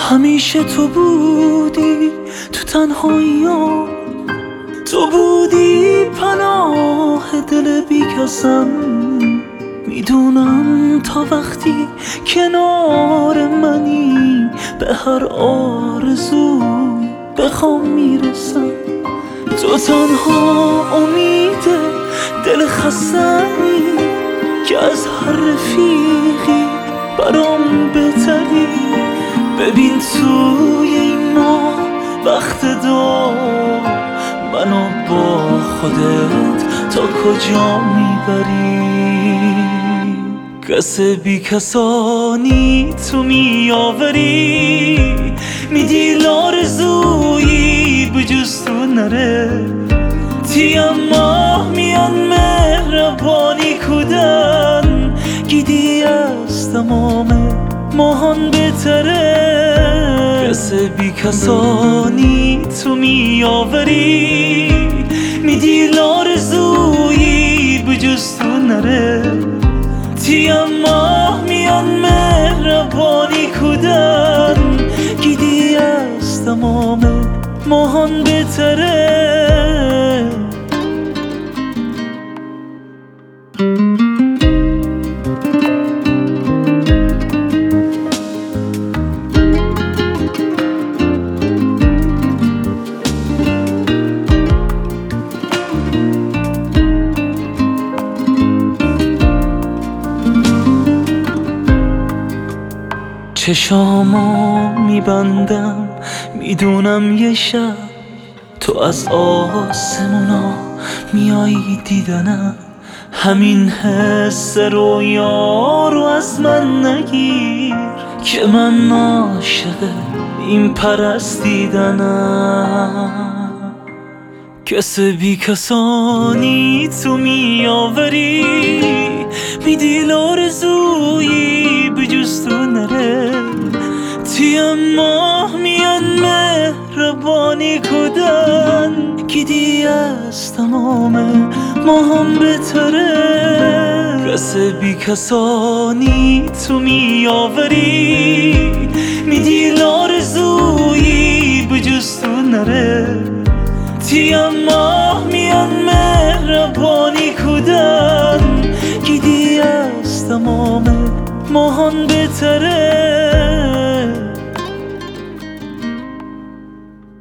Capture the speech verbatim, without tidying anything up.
همیشه تو بودی تو تنهاییام، تو بودی پناه دل بی کسم. میدونم تا وقتی کنار منی به هر آرزوی بخوام میرسم. تو تنها امید دل خسته‌ای که از هر رفیقی برام بهتری. ببین توی این ماه وقت دار منو با خودت تا کجا میبری. کس بی کسانی تو میآوری، میدی لارزویی بجز تو نره. تیم ماه میان مهربانی کودن، گیدی از تمام ماهان بهتره. کس بی کسانی تو میآوری، میدی لارزویی بجز تو نره. تیم ماه میان مهربانی کودن، گیدی از تمام ماهان بهتره. چشامو میبندم میدونم یه شب تو از آسمونا میایی دیدنم. همین حس رویا رو از من نگیر که من عاشق این پرستیدنم. کس بی کسانی تو میآوری، میدی لارزویی بجز تو نره. تیم ماه میان مهربانی کودن، گیدی از تمام ماهم بهتره. کس بی کسانی تو میآوری، میدی لارزویی بجز تو نره. تیم ماه میان مهربانی کودن، گیدی از تمام ماهان بهتره.